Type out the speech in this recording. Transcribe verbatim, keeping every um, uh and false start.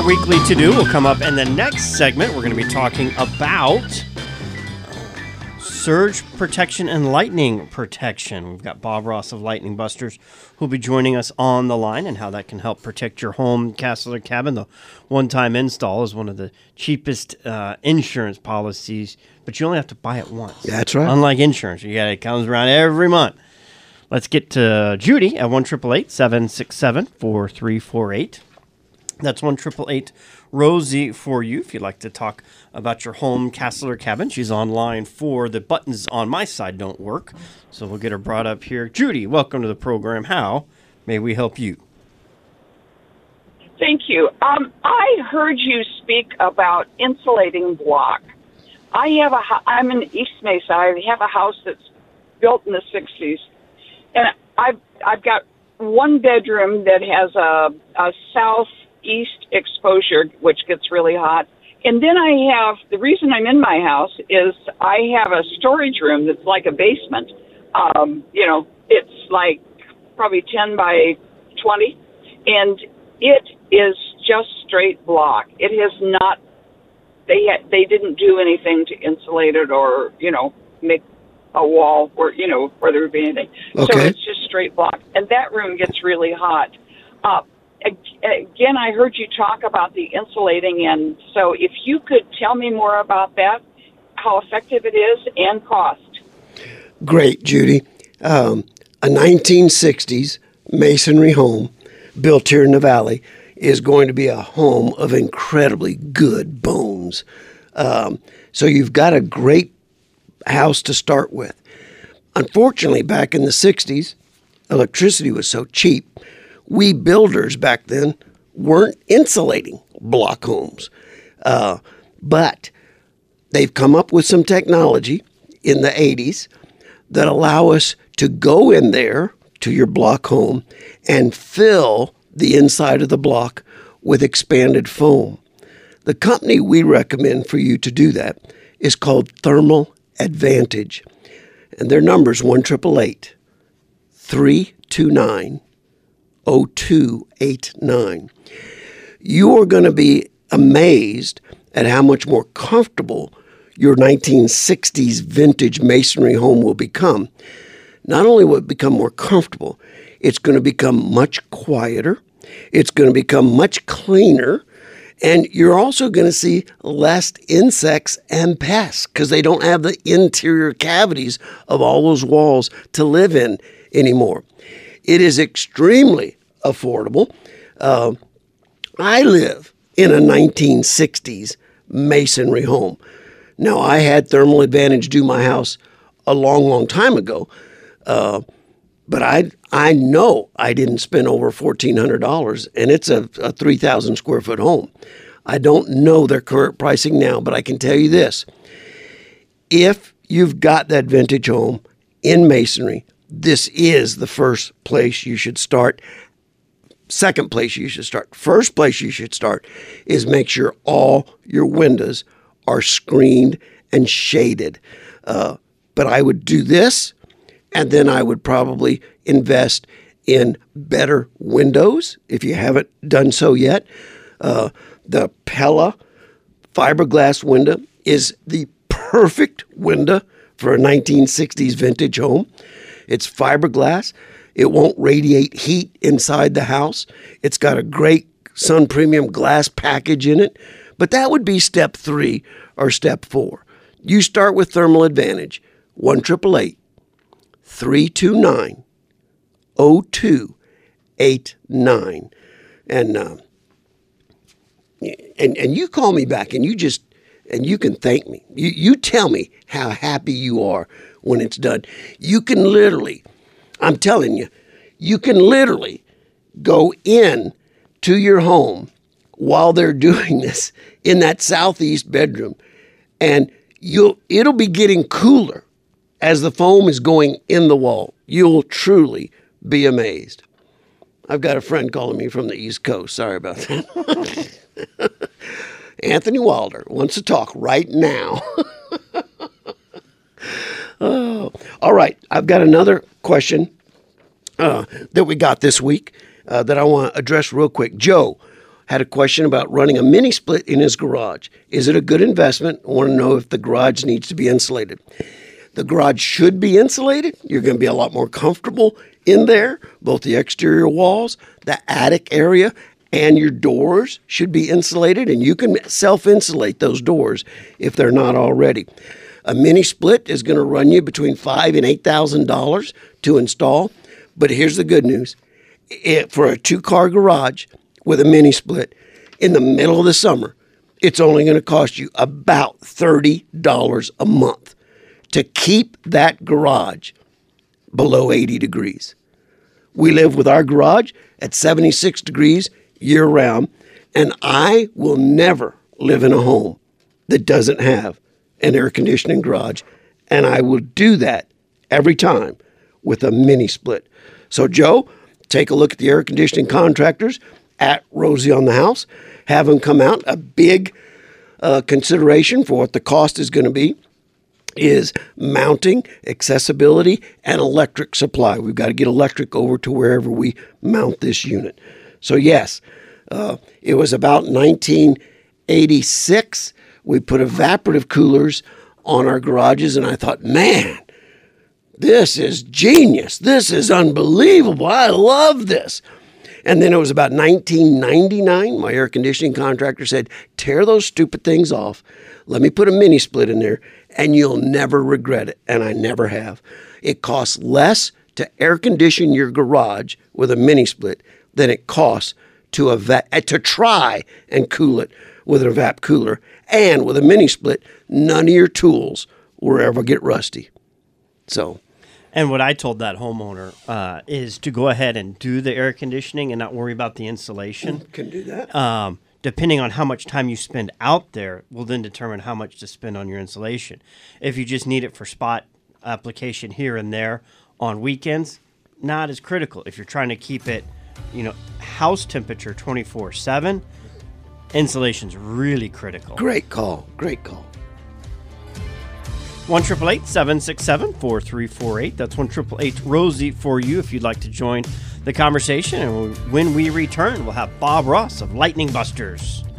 weekly to-do will come up in the next segment. We're going to be talking about surge protection and lightning protection. We've got Bob Ross of Lightning Busters who'll be joining us on the line, and how that can help protect your home, castle, or cabin. The one-time install is one of the cheapest uh, insurance policies, but you only have to buy it once. That's right. Unlike insurance, you got it comes around every month. Let's get to Judy at one eight eight eight, seven six seven, four three four eight. That's one eight eight eight, Rosie for you if you'd like to talk about your home, castle, or cabin. She's online for the buttons on my side don't work, so we'll get her brought up here. Judy, welcome to the program. How may we help you? Thank you. Um, I heard you speak about insulating block. I have a. I'm in East Mesa. I have a house that's built in the sixties, and I've I've got one bedroom that has a, a southeast exposure, which gets really hot. And then I have, the reason I'm in my house is I have a storage room that's like a basement. Um, you know, it's like probably ten by twenty, and it is just straight block. It has not, they ha- they didn't do anything to insulate it or, you know, make a wall where, you know, where there would be anything. Okay. So it's just straight block. And that room gets really hot. Uh, again, I heard you talk about the insulating, and so if you could tell me more about that, how effective it is, and cost. Great, Judy. Um, a nineteen sixties masonry home built here in the Valley is going to be a home of incredibly good bones. Um, so you've got a great house to start with. Unfortunately, back in the sixties, electricity was so cheap, we builders back then weren't insulating block homes. Uh, but they've come up with some technology in the eighties that allow us to go in there to your block home and fill the inside of the block with expanded foam. The company we recommend for you to do that is called Thermal Advantage. And their number is one eight eight eight, three two nine, zero two eight nine. You are going to be amazed at how much more comfortable your nineteen sixties vintage masonry home will become. Not only will it become more comfortable, it's going to become much quieter, it's going to become much cleaner, and you're also going to see less insects and pests because they don't have the interior cavities of all those walls to live in anymore. It is extremely affordable. Uh, I live in a nineteen sixties masonry home. Now, I had Thermal Advantage do my house a long, long time ago, uh, but I I know I didn't spend over fourteen hundred dollars, and it's a, a three thousand square foot home. I don't know their current pricing now, but I can tell you this. If you've got that vintage home in masonry, this is the first place you should start. Second place you should start. First place you should start is make sure all your windows are screened and shaded. Uh, but I would do this, and then I would probably invest in better windows if you haven't done so yet. Uh, the Pella fiberglass window is the perfect window for a nineteen sixties vintage home. It's fiberglass. It won't radiate heat inside the house. It's got a great Sun Premium glass package in it. But that would be step three or step four. You start with Thermal Advantage, one eight eight eight, three two nine, zero two eight nine. And, uh, and, and you call me back and you just, and you can thank me. You, you tell me how happy you are when it's done. You can literally, I'm telling you, you can literally go in to your home while they're doing this in that southeast bedroom, and you'll it'll be getting cooler as the foam is going in the wall. You'll truly be amazed. I've got a friend calling me from the East Coast. Sorry about that. Anthony Wilder wants to talk right now. Oh, all right. I've got another question uh, that we got this week uh, that I want to address real quick. Joe had a question about running a mini split in his garage. Is it a good investment? I want to know if the garage needs to be insulated. The garage should be insulated. You're going to be a lot more comfortable in there. Both the exterior walls, the attic area, and your doors should be insulated, and you can self-insulate those doors if they're not already. A mini split is going to run you between five and eight thousand dollars to install. But here's the good news: it, for a two-car garage with a mini split in the middle of the summer, it's only going to cost you about thirty dollars a month to keep that garage below eighty degrees. We live with our garage at seventy-six degrees year round, and I will never live in a home that doesn't have an air conditioning garage, and I will do that every time with a mini split. So Joe, take a look at the air conditioning contractors at Rosie on the House. Have them come out. A big uh, consideration for what the cost is going to be is mounting, accessibility, and electric supply. We've got to get electric over to wherever we mount this unit. So yes, uh, it was about nineteen eighty-six. We put evaporative coolers on our garages, and I thought, man, this is genius. This is unbelievable. I love this. And then it was about nineteen ninety-nine. My air conditioning contractor said, tear those stupid things off. Let me put a mini split in there, and you'll never regret it. And I never have. It costs less to air condition your garage with a mini split than it costs to eva- to try and cool it with an evap cooler. And with a mini split, none of your tools will ever get rusty. So, and what I told that homeowner uh, is to go ahead and do the air conditioning and not worry about the insulation. Can do that. Um, depending on how much time you spend out there will then determine how much to spend on your insulation. If you just need it for spot application here and there on weekends, not as critical. If you're trying to keep it, you know, house temperature twenty-four seven, insulation's really critical. Great call. Great call. one eight eight eight, seven six seven, four three four eight. That's one eight eight eight, Rosie for you if you'd like to join the conversation. And when we return, we'll have Bob Ross of Lightning Busters.